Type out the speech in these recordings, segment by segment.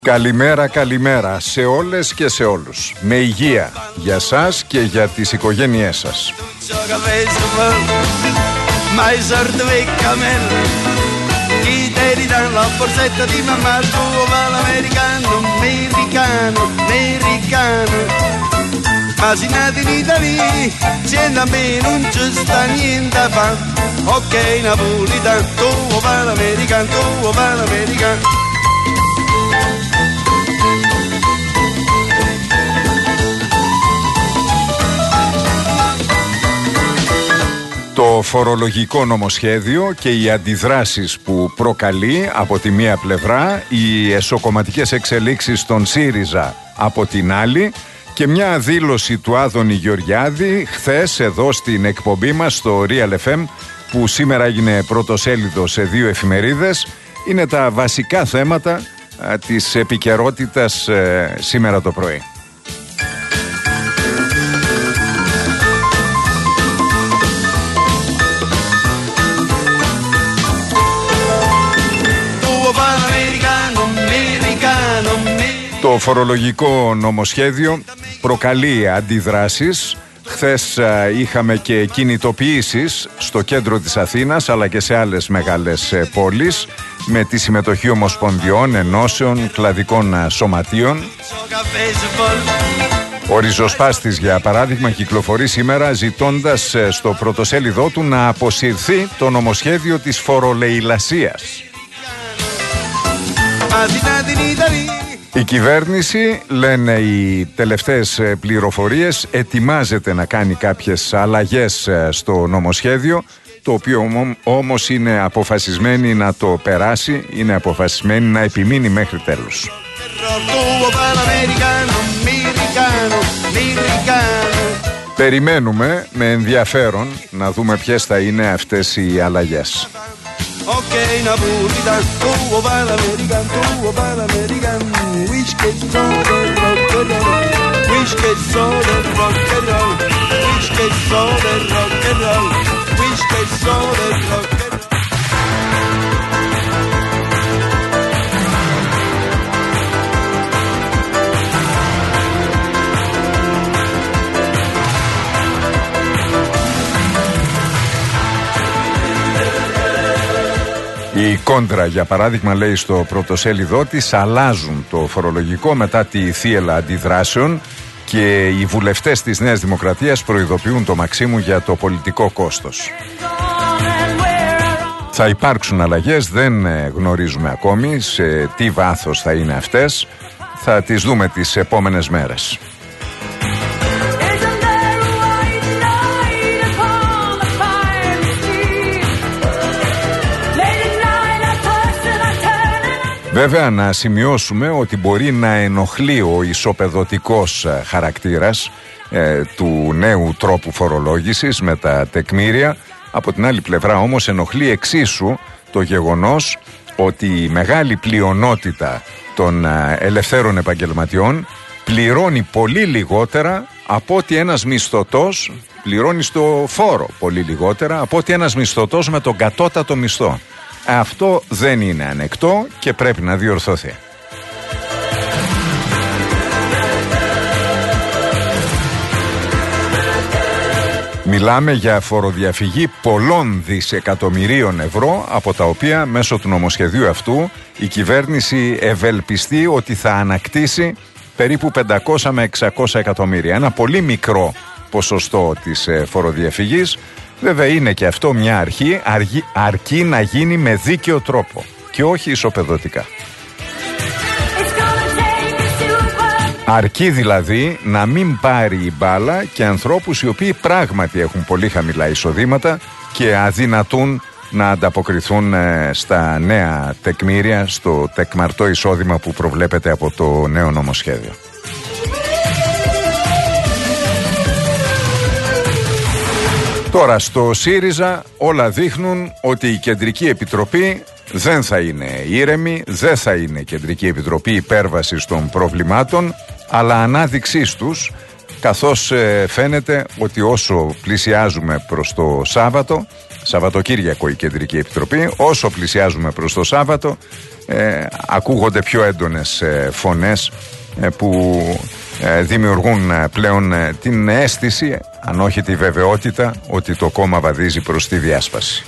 Καλημέρα, καλημέρα σε όλες και σε όλους. Με υγεία για σας και για τις οικογένειές σας. Nato in Italia, siendo a me non ci sta niente a fare. Ok, napolitano, tu vai l'americano, tu vai l'americano. Το φορολογικό νομοσχέδιο και οι αντιδράσεις που προκαλεί από τη μία πλευρά, οι εσωκομματικές εξελίξεις των ΣΥΡΙΖΑ από την άλλη και μια δήλωση του Άδωνη Γεωργιάδη χθες εδώ στην εκπομπή μας στο Real FM που σήμερα έγινε πρωτοσέλιδο σε 2 εφημερίδες, είναι τα βασικά θέματα της επικαιρότητας σήμερα το πρωί. Το φορολογικό νομοσχέδιο προκαλεί αντιδράσεις. Χθες είχαμε και κινητοποιήσεις στο κέντρο της Αθήνας αλλά και σε άλλες μεγάλες πόλεις με τη συμμετοχή ομοσπονδιών, ενώσεων, κλαδικών σωματείων. Ο ριζοσπάστης για παράδειγμα κυκλοφορεί σήμερα ζητώντας στο πρωτοσέλιδό του να αποσυρθεί το νομοσχέδιο της φορολεηλασίας. Η κυβέρνηση, λένε οι τελευταίες πληροφορίες, ετοιμάζεται να κάνει κάποιες αλλαγές στο νομοσχέδιο, το οποίο όμως είναι αποφασισμένη να το περάσει, είναι αποφασισμένη να επιμείνει μέχρι τέλους. Περιμένουμε με ενδιαφέρον να δούμε ποιες θα είναι αυτές οι αλλαγές. Ok, napolitano, tu vai l'americano, tu vai l'americano. Wish che sono rock and roll, wish che sono rock and roll, wish che sono rock and roll, wish che sono rock and roll. Η Κόντρα, για παράδειγμα, λέει στο πρωτοσέλιδό της, αλλάζουν το φορολογικό μετά τη θύελλα αντιδράσεων και οι βουλευτές της Νέας Δημοκρατίας προειδοποιούν το Μαξίμου για το πολιτικό κόστος. Θα υπάρξουν αλλαγές, δεν γνωρίζουμε ακόμη σε τι βάθος θα είναι αυτές, θα τις δούμε τις επόμενες μέρες. Βέβαια να σημειώσουμε ότι μπορεί να ενοχλεί ο ισοπεδωτικός χαρακτήρας του νέου τρόπου φορολόγησης με τα τεκμήρια. Από την άλλη πλευρά όμως ενοχλεί εξίσου το γεγονός ότι η μεγάλη πλειονότητα των ελευθέρων επαγγελματιών πληρώνει πολύ λιγότερα από ότι ένας μισθωτός πληρώνει στο φόρο, πολύ λιγότερα από ότι ένας μισθωτός με τον κατώτατο μισθό. Αυτό δεν είναι ανεκτό και πρέπει να διορθωθεί. Μιλάμε για φοροδιαφυγή πολλών δισεκατομμυρίων ευρώ, από τα οποία μέσω του νομοσχεδίου αυτού η κυβέρνηση ευελπιστεί ότι θα ανακτήσει περίπου 500 με 600 εκατομμύρια. Ένα πολύ μικρό ποσοστό της φοροδιαφυγής. Βέβαια είναι και αυτό μια αρχή, αρκεί να γίνει με δίκαιο τρόπο και όχι ισοπεδωτικά. Αρκεί δηλαδή να μην πάρει η μπάλα και ανθρώπους οι οποίοι πράγματι έχουν πολύ χαμηλά εισοδήματα και αδυνατούν να ανταποκριθούν στα νέα τεκμήρια, στο τεκμαρτό εισόδημα που προβλέπεται από το νέο νομοσχέδιο. Τώρα στο ΣΥΡΙΖΑ όλα δείχνουν ότι η Κεντρική Επιτροπή δεν θα είναι ήρεμη, δεν θα είναι Κεντρική Επιτροπή υπέρβασης των προβλημάτων, αλλά ανάδειξής τους, καθώς φαίνεται ότι όσο πλησιάζουμε προς το Σάββατο Σαββατοκύριακο η Κεντρική Επιτροπή. Όσο πλησιάζουμε προς το Σάββατο, ακούγονται πιο έντονες φωνές που δημιουργούν πλέον την αίσθηση, αν όχι τη βεβαιότητα, ότι το κόμμα βαδίζει προς τη διάσπαση.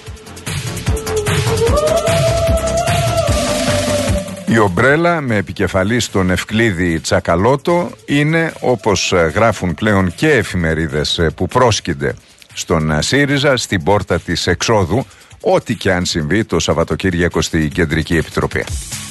Η ομπρέλα με επικεφαλής τον Ευκλήδη Τσακαλώτο είναι, όπως γράφουν πλέον και εφημερίδες που πρόσκυνται στον ΣΥΡΙΖΑ, στην πόρτα της εξόδου, ό,τι και αν συμβεί το Σαββατοκύριακο στην Κεντρική Επιτροπή.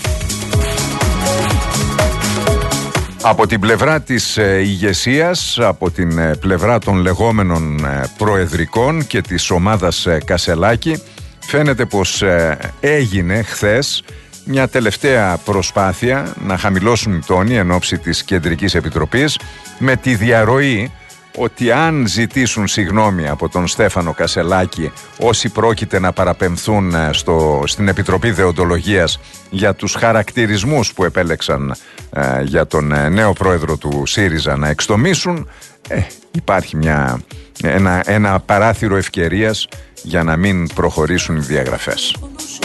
Από την πλευρά της ηγεσίας, από την πλευρά των λεγόμενων προεδρικών και της ομάδας Κασελάκη, φαίνεται πως έγινε χθες μια τελευταία προσπάθεια να χαμηλώσουν οι τόνοι εν ώψη της Κεντρικής Επιτροπής, με τη διαρροή ότι αν ζητήσουν συγγνώμη από τον Στέφανο Κασελάκη όσοι πρόκειται να παραπεμφθούν στην Επιτροπή Δεοντολογίας για τους χαρακτηρισμούς που επέλεξαν για τον νέο πρόεδρο του ΣΥΡΙΖΑ να εξτομίσουν, υπάρχει ένα παράθυρο ευκαιρίας για να μην προχωρήσουν οι διαγραφές.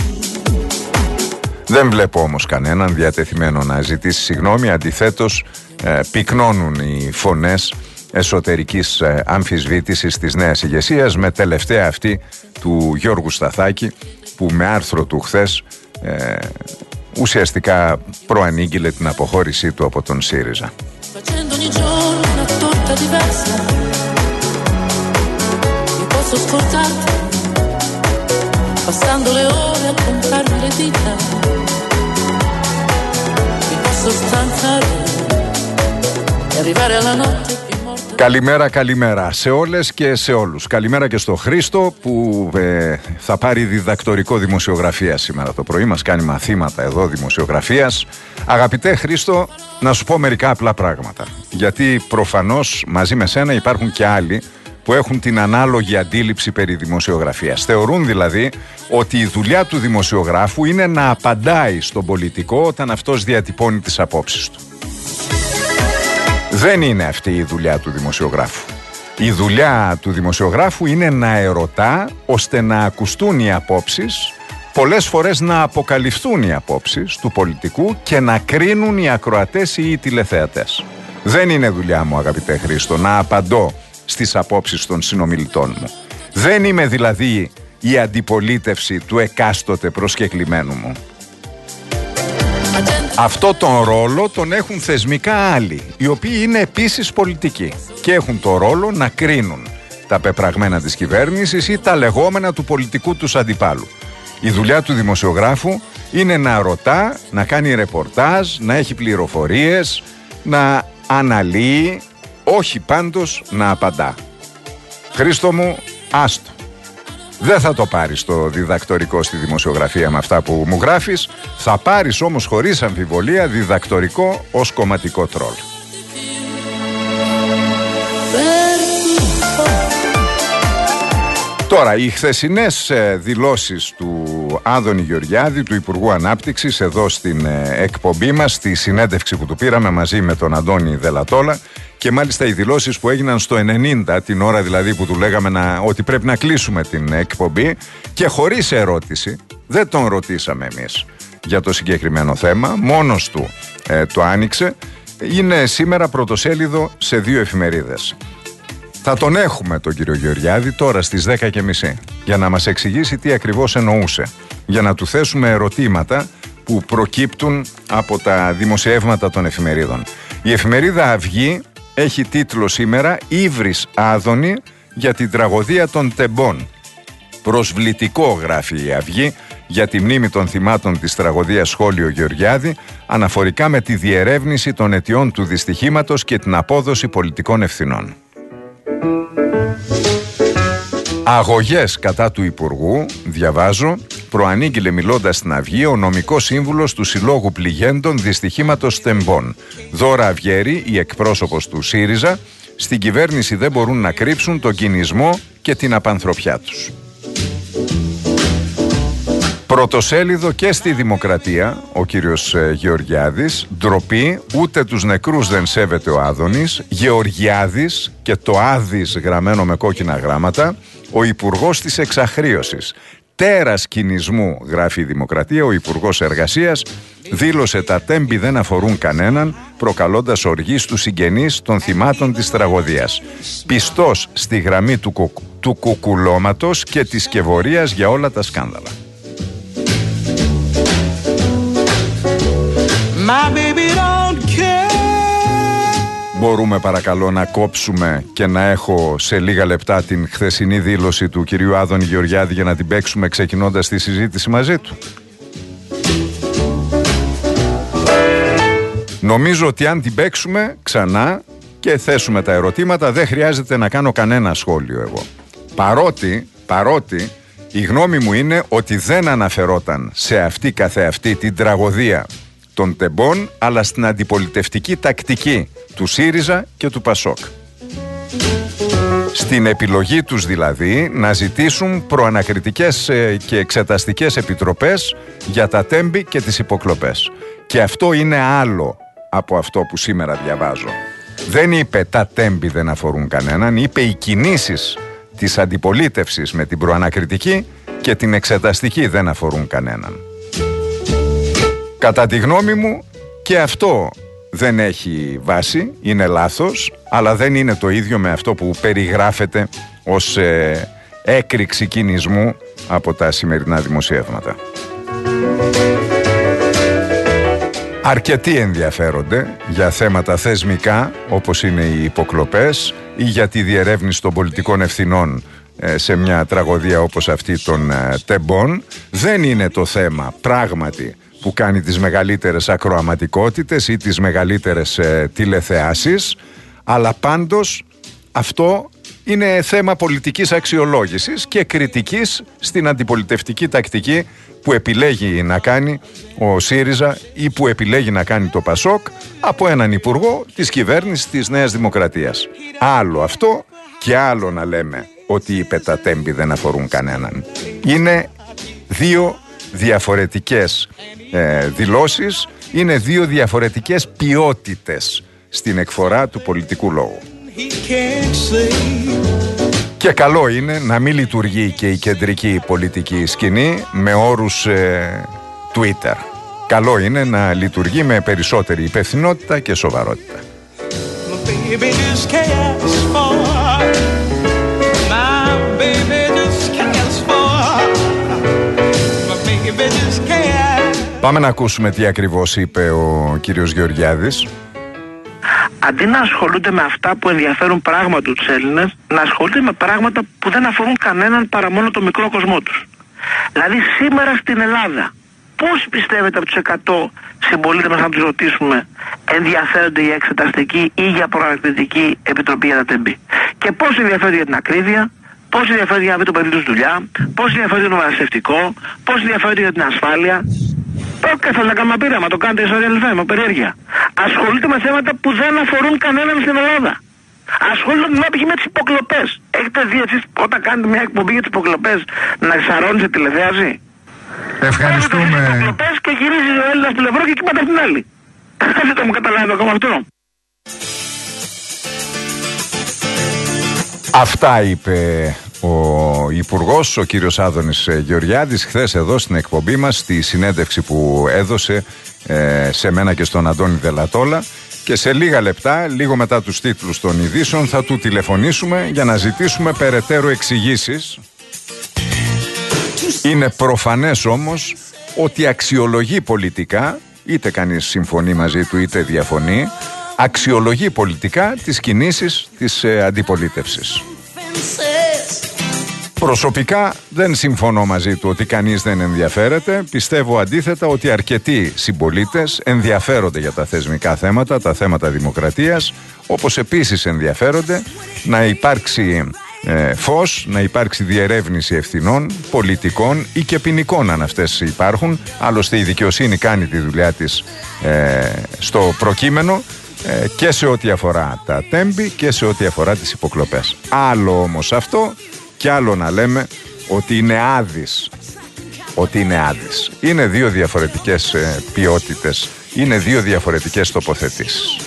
Δεν βλέπω όμως κανέναν διατεθειμένο να ζητήσει συγγνώμη. Αντιθέτως, πυκνώνουν οι φωνές εσωτερικής αμφισβήτησης της νέας ηγεσίας, με τελευταία αυτή του Γιώργου Σταθάκη, που με άρθρο του χθες ουσιαστικά προανήγγειλε την αποχώρησή του από τον ΣΥΡΙΖΑ. Καλημέρα σε όλες και σε όλους. Καλημέρα και στο Χρήστο που θα πάρει διδακτορικό δημοσιογραφία σήμερα το πρωί. Μας κάνει μαθήματα εδώ δημοσιογραφίας. Αγαπητέ Χρήστο, να σου πω μερικά απλά πράγματα. Γιατί προφανώς μαζί με σένα υπάρχουν και άλλοι που έχουν την ανάλογη αντίληψη περί δημοσιογραφίας. Θεωρούν δηλαδή ότι η δουλειά του δημοσιογράφου είναι να απαντάει στον πολιτικό όταν αυτός διατυπώνει τις απόψεις του. Δεν είναι αυτή η δουλειά του δημοσιογράφου. Η δουλειά του δημοσιογράφου είναι να ερωτά ώστε να ακουστούν οι απόψεις, πολλές φορές να αποκαλυφθούν οι απόψεις του πολιτικού και να κρίνουν οι ακροατές ή οι τηλεθεατές. Δεν είναι δουλειά μου, αγαπητέ Χρήστο, να απαντώ στις απόψεις των συνομιλητών μου. Δεν είμαι δηλαδή η αντιπολίτευση του εκάστοτε προσκεκλημένου μου. Αυτό τον ρόλο τον έχουν θεσμικά άλλοι, οι οποίοι είναι επίσης πολιτικοί και έχουν το ρόλο να κρίνουν τα πεπραγμένα της κυβέρνησης ή τα λεγόμενα του πολιτικού τους αντιπάλου. Η δουλειά του δημοσιογράφου είναι να ρωτά, να κάνει ρεπορτάζ, να έχει πληροφορίες, να αναλύει, όχι πάντως να απαντά. Χρήστο μου, άστο. Δεν θα το πάρεις το διδακτορικό στη δημοσιογραφία με αυτά που μου γράφεις. Θα πάρεις όμως χωρίς αμφιβολία διδακτορικό ως κομματικό τρόλ. Τώρα, οι χθεσινές δηλώσεις του Άδωνη Γεωργιάδη, του Υπουργού Ανάπτυξης, εδώ στην εκπομπή μας, στη συνέντευξη που του πήραμε μαζί με τον Αντώνη Δελατόλα, και μάλιστα οι δηλώσεις που έγιναν στο 90, την ώρα δηλαδή που του λέγαμε ότι πρέπει να κλείσουμε την εκπομπή, και χωρίς ερώτηση, δεν τον ρωτήσαμε εμείς για το συγκεκριμένο θέμα, μόνος του το άνοιξε, είναι σήμερα πρωτοσέλιδο σε 2 εφημερίδες. Θα τον έχουμε τον κύριο Γεωργιάδη τώρα στις 10:30 για να μας εξηγήσει τι ακριβώς εννοούσε, για να του θέσουμε ερωτήματα που προκύπτουν από τα δημοσιεύματα των εφημερίδων. Η εφημερίδα Αυγή έχει τίτλο σήμερα «Ύβρις Άδωνη για την τραγωδία των Τεμπών». Προσβλητικό, γράφει η Αυγή, για τη μνήμη των θυμάτων της τραγωδίας Σχόλιο Γεωργιάδη, αναφορικά με τη διερεύνηση των αιτιών του δυστυχήματος και την απόδοση πολιτικών ευθυνών. Αγωγές κατά του Υπουργού, διαβάζω, προανήγγειλε μιλώντας στην Αυγή ο νομικός σύμβουλος του Συλλόγου Πληγέντων Δυστυχήματος Τεμπών. Δώρα Αυγέρη, η εκπρόσωπος του ΣΥΡΙΖΑ, στην κυβέρνηση δεν μπορούν να κρύψουν τον κινησμό και την απανθρωπιά τους. Πρωτοσέλιδο και στη Δημοκρατία, ο κύριος Γεωργιάδης, ντροπή, ούτε τους νεκρούς δεν σέβεται ο Άδωνης, Γεωργιάδης και το Άδης γραμμένο με κόκκινα γράμματα, ο υπουργός της εξαχρίωσης. Τέρας κινησμού, γράφει η Δημοκρατία, ο Υπουργός Εργασίας δήλωσε τα τέμπη δεν αφορούν κανέναν, προκαλώντας οργή στους συγγενείς των θυμάτων της τραγωδίας. Πιστός στη γραμμή του κουκουλώματος και της σκευωρίας για όλα τα σκάνδαλα. Μπορούμε παρακαλώ να κόψουμε και να έχω σε λίγα λεπτά την χθεσινή δήλωση του κυρίου Άδωνη Γεωργιάδη για να την παίξουμε ξεκινώντας τη συζήτηση μαζί του? Νομίζω ότι αν την παίξουμε ξανά και θέσουμε τα ερωτήματα δεν χρειάζεται να κάνω κανένα σχόλιο εγώ. Παρότι η γνώμη μου είναι ότι δεν αναφερόταν σε αυτή καθεαυτή την τραγωδία των τεμπών, αλλά στην αντιπολιτευτική τακτική του ΣΥΡΙΖΑ και του ΠΑΣΟΚ. Στην επιλογή τους δηλαδή να ζητήσουν προανακριτικές και εξεταστικές επιτροπές για τα τέμπη και τις υποκλοπές. Και αυτό είναι άλλο από αυτό που σήμερα διαβάζω. Δεν είπε τα τέμπη δεν αφορούν κανέναν, είπε οι κινήσεις της αντιπολίτευσης με την προανακριτική και την εξεταστική δεν αφορούν κανέναν. Κατά τη γνώμη μου και αυτό δεν έχει βάση, είναι λάθος, αλλά δεν είναι το ίδιο με αυτό που περιγράφεται ως έκρηξη κινησμού από τα σημερινά δημοσιεύματα. Αρκετοί ενδιαφέρονται για θέματα θεσμικά, όπως είναι οι υποκλοπές ή για τη διερεύνηση των πολιτικών ευθυνών σε μια τραγωδία όπως αυτή των τεμπών. Δεν είναι το θέμα πράγματι που κάνει τις μεγαλύτερες ακροαματικότητες ή τις μεγαλύτερες τηλεθεάσεις, αλλά πάντως αυτό είναι θέμα πολιτικής αξιολόγησης και κριτικής στην αντιπολιτευτική τακτική που επιλέγει να κάνει ο ΣΥΡΙΖΑ ή που επιλέγει να κάνει το ΠΑΣΟΚ από έναν υπουργό της κυβέρνησης της Νέας Δημοκρατίας. Άλλο αυτό και άλλο να λέμε ότι είπε τα τέμπη δεν αφορούν κανέναν. Είναι δύο διαφορετικές δηλώσεις, είναι δύο διαφορετικές ποιότητες στην εκφορά του πολιτικού λόγου. Και καλό είναι να μην λειτουργεί και η κεντρική πολιτική σκηνή με όρους Twitter. Καλό είναι να λειτουργεί με περισσότερη υπευθυνότητα και σοβαρότητα. Πάμε να ακούσουμε τι ακριβώς είπε ο κύριος Γεωργιάδης. Αντί να ασχολούνται με αυτά που ενδιαφέρουν πράγματι τους Έλληνες, να ασχολούνται με πράγματα που δεν αφορούν κανέναν παρά μόνο το μικρό κοσμό τους. Δηλαδή σήμερα στην Ελλάδα, πώς πιστεύετε από τους 100 συμπολίτες μας, να τους ρωτήσουμε, ενδιαφέρονται για εξεταστική ή για προανακριτική επιτροπή για τα τεμπή? Και πώς ενδιαφέρονται για την ακρίβεια, πώς ενδιαφέρονται για να βρει το παιδί τους δουλειά, πώς ενδιαφέρονται για το μεταναστευτικό, πώς ενδιαφέρονται για την ασφάλεια? Και θέλω να κάνουμε πείραμα, το κάνετε στο Real FM, περιέργεια. Ασχολείται με θέματα που δεν αφορούν κανέναν στην Ελλάδα. Ασχολείται με τις υποκλοπές. Έχετε δει εσείς όταν κάνετε μια εκπομπή για τις υποκλοπές να ξαρώνει σε τηλεθέαση? Ευχαριστούμε. Τις υποκλοπές και γυρίζει ο Έλληνας πλευρό και κοιμάται από την άλλη. Δεν το μου καταλάβει ακόμα αυτό. Αυτά είπε ο Υπουργός, ο κύριος Άδωνης Γεωργιάδης, χθες εδώ στην εκπομπή μας, στη συνέντευξη που έδωσε σε μένα και στον Αντώνη Δελατόλα, και σε λίγα λεπτά, λίγο μετά τους τίτλους των ειδήσεων, θα του τηλεφωνήσουμε για να ζητήσουμε περαιτέρω εξηγήσεις. Είναι προφανές όμως ότι αξιολογεί πολιτικά, είτε κανείς συμφωνεί μαζί του είτε διαφωνεί, αξιολογεί πολιτικά τις κινήσεις της αντιπολίτευσης. Προσωπικά δεν συμφωνώ μαζί του ότι κανείς δεν ενδιαφέρεται. Πιστεύω αντίθετα ότι αρκετοί συμπολίτες ενδιαφέρονται για τα θεσμικά θέματα, τα θέματα δημοκρατίας, όπως επίσης ενδιαφέρονται να υπάρξει φως, να υπάρξει διερεύνηση ευθυνών πολιτικών ή και ποινικών αν αυτές υπάρχουν. Άλλωστε η δικαιοσύνη κάνει τη δουλειά της στο προκείμενο, και σε ό,τι αφορά τα τέμπη και σε ό,τι αφορά τις υποκλοπές. Άλλο όμως αυτό και άλλο να λέμε ότι είναι άδης. Ότι είναι άδης. Είναι δύο διαφορετικές ποιότητες. Είναι δύο διαφορετικές τοποθετήσεις.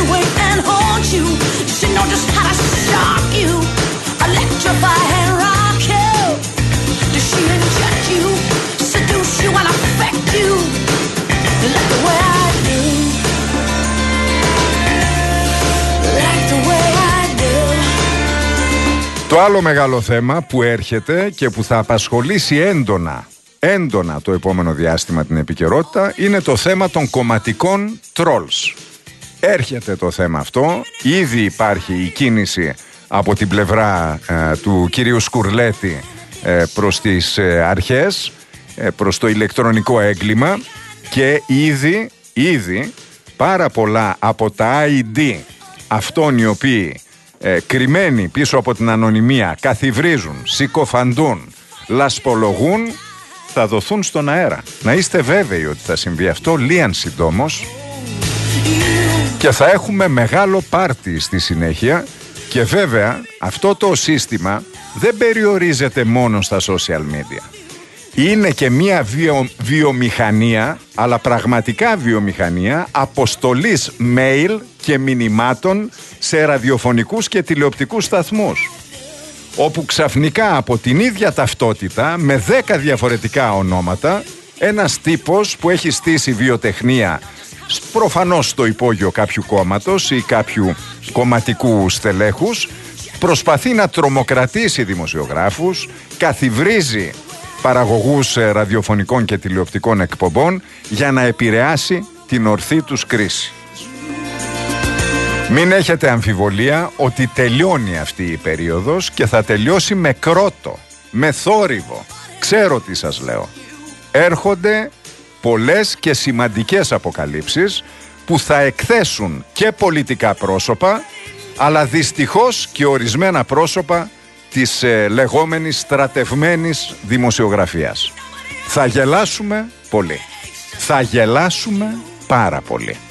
Actuate and hold you. She knows just how to shock you. Electrify and rock you. Does she inject you? Seduce you and affect you? Like the way I do. Like the way I do. Το άλλο μεγάλο θέμα που έρχεται και που θα απασχολήσει έντονα το επόμενο διάστημα την επικαιρότητα είναι το θέμα των κομματικών trolls. Έρχεται το θέμα αυτό, ήδη υπάρχει η κίνηση από την πλευρά του κυρίου Σκουρλέτη προς τις αρχές, προς το ηλεκτρονικό έγκλημα και ήδη πάρα πολλά από τα ID αυτών οι οποίοι κρυμμένοι πίσω από την ανωνυμία καθιβρίζουν, συκοφαντούν, λασπολογούν, θα δοθούν στον αέρα. Να είστε βέβαιοι ότι θα συμβεί αυτό λίαν συντόμως και θα έχουμε μεγάλο πάρτι στη συνέχεια. Και βέβαια αυτό το σύστημα δεν περιορίζεται μόνο στα social media. Είναι και μια βιομηχανία, αλλά πραγματικά βιομηχανία αποστολής mail και μηνυμάτων σε ραδιοφωνικούς και τηλεοπτικούς σταθμούς, όπου ξαφνικά από την ίδια ταυτότητα με 10 διαφορετικά ονόματα ένας τύπος που έχει στήσει βιοτεχνία προφανώς στο υπόγειο κάποιου κόμματος ή κάποιου κομματικού στελέχους προσπαθεί να τρομοκρατήσει δημοσιογράφους, καθιβρίζει παραγωγούς ραδιοφωνικών και τηλεοπτικών εκπομπών για να επηρεάσει την ορθή τους κρίση. Μην έχετε αμφιβολία ότι τελειώνει αυτή η περίοδος και θα τελειώσει με κρότο, με θόρυβο. Ξέρω τι σας λέω. Έρχονται πολλές και σημαντικές αποκαλύψεις που θα εκθέσουν και πολιτικά πρόσωπα, αλλά δυστυχώς και ορισμένα πρόσωπα της λεγόμενης στρατευμένης δημοσιογραφίας. Θα γελάσουμε πολύ. Θα γελάσουμε πάρα πολύ.